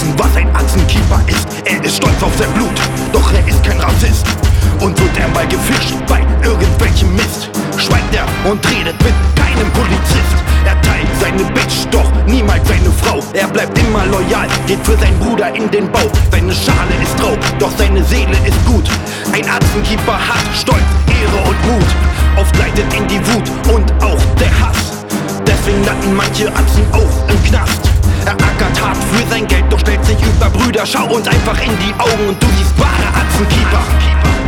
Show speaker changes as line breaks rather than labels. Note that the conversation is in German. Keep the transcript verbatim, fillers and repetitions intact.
wissen, was ein Atzenkeeper ist. Er ist stolz auf sein Blut, doch er ist kein Rassist. Und wird er mal gefischt bei irgendwelchem Mist, schweigt er und redet mit keinem Polizist. Er teilt seine Bitch, doch niemals seine Frau. Er bleibt immer loyal, geht für seinen Bruder in den Bau. Seine Schale ist rau, doch seine Seele ist gut. Ein Atzenkeeper hat Stolz, Ehre und Mut. Oft leitet ihn die Wut und auch der Hass. Deswegen landen manche Atzen auch im Knast. Er ackert hart für sein Geld, doch stellt sich über Brüder. Schau uns einfach in die Augen und du siehst wahre Atzenkeeper.